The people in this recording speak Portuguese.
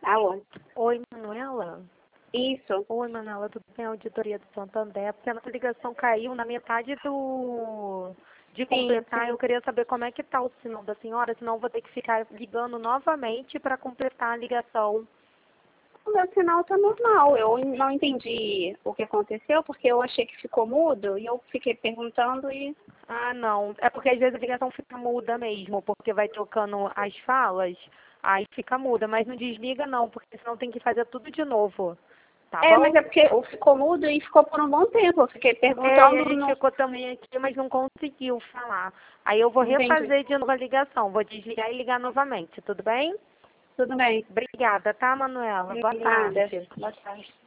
Alô? Oi, Manuela? Isso. Oi, Manuela, tudo bem? Auditoria do Santander. Porque a nossa ligação caiu na metade de completar. Sim. Eu queria saber como é que tá o sinal da senhora, senão eu vou ter que ficar ligando novamente para completar a ligação. O meu sinal tá normal. Eu não entendi o que aconteceu, porque eu achei que ficou mudo e eu fiquei perguntando e... Ah, não. É porque às vezes a ligação fica muda mesmo, porque vai trocando as falas, aí fica muda. Mas não desliga não, porque senão tem que fazer tudo de novo. Tá Mas bom? é porque ficou mudo e ficou por um bom tempo. Eu fiquei E a perguntando, gente não ficou também aqui, mas não conseguiu falar. Aí eu vou entendi. refazer de novo a ligação. Vou desligar e ligar novamente, tudo bem? Tudo bem. Obrigada, tá, Manuela? Boa Nada. tarde. Boa tarde.